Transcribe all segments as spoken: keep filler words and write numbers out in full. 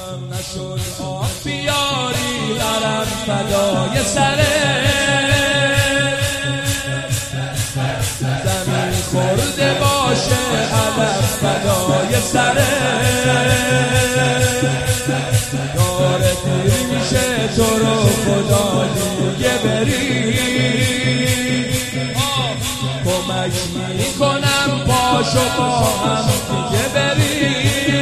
کم نشد آب بیاری حرم فدای سره زمین خورده باشه حرم فدای سره داره دیر میشه تو رو خدا دیگه بری کمک میکنم پاشو با هم دیگه بری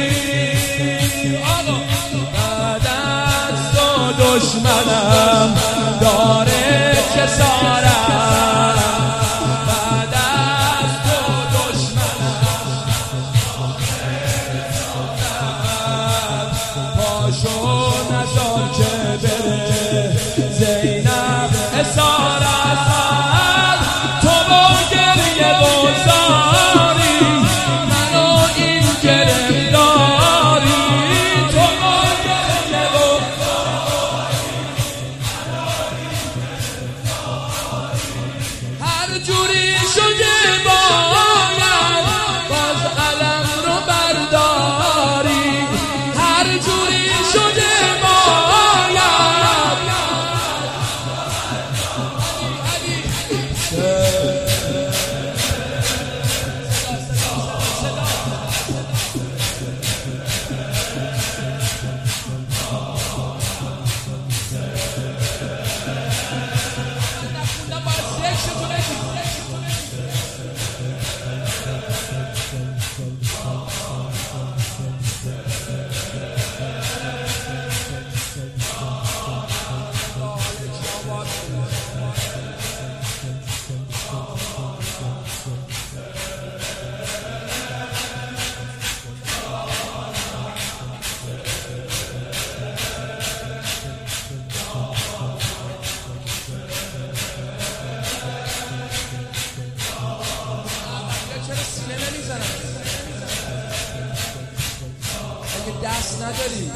بعد از تو دشمنم داره کسارم بعد از تو دشمنم پاشو نزار که بره زینب اسارت جوری شده باید باز علم رو برداری هر جوری شده باید اگه دست نداری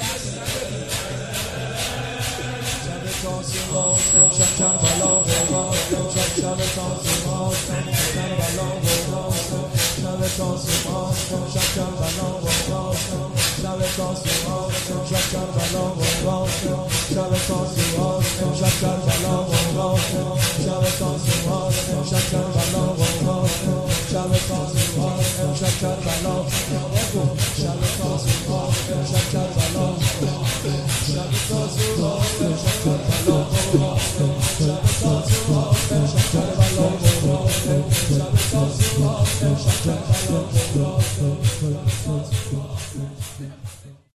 شب تازی باستم شب کربلا باستم شب شب تازی باستم کربلا باستم شب تازی باستم شب کربلا باستم شب تازی